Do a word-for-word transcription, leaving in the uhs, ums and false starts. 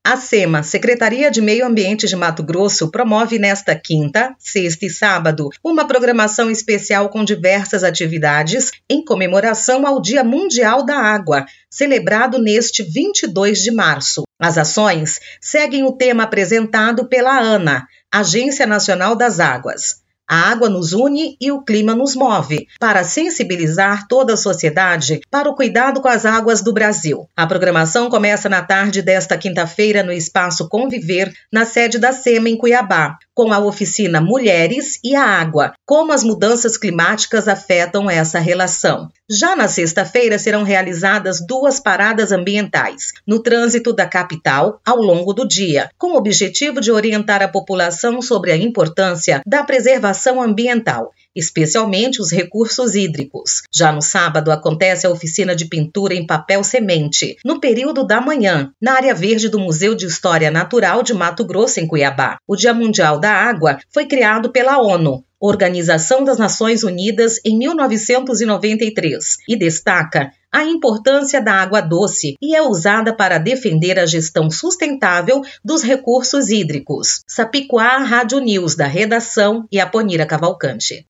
A SEMA, Secretaria de Meio Ambiente de Mato Grosso, promove nesta quinta, sexta e sábado uma programação especial com diversas atividades em comemoração ao Dia Mundial da Água, celebrado neste vinte e dois de março. As ações seguem o tema apresentado pela ANA, Agência Nacional das Águas. A água nos une e o clima nos move, para sensibilizar toda a sociedade para o cuidado com as águas do Brasil. A programação começa na tarde desta quinta-feira no Espaço Conviver, na sede da SEMA em Cuiabá, com a oficina Mulheres e a Água, como as mudanças climáticas afetam essa relação. Já na sexta-feira serão realizadas duas paradas ambientais, no trânsito da capital ao longo do dia, com o objetivo de orientar a população sobre a importância da preservação ambiental, especialmente os recursos hídricos. Já no sábado acontece a oficina de pintura em papel semente, no período da manhã, na área verde do Museu de História Natural de Mato Grosso, em Cuiabá. O Dia Mundial da Água foi criado pela ONU, Organização das Nações Unidas, em mil novecentos e noventa e três, e destaca a importância da água doce e é usada para defender a gestão sustentável dos recursos hídricos. Sapicoá, Rádio News, da redação, e a Ponira Cavalcante.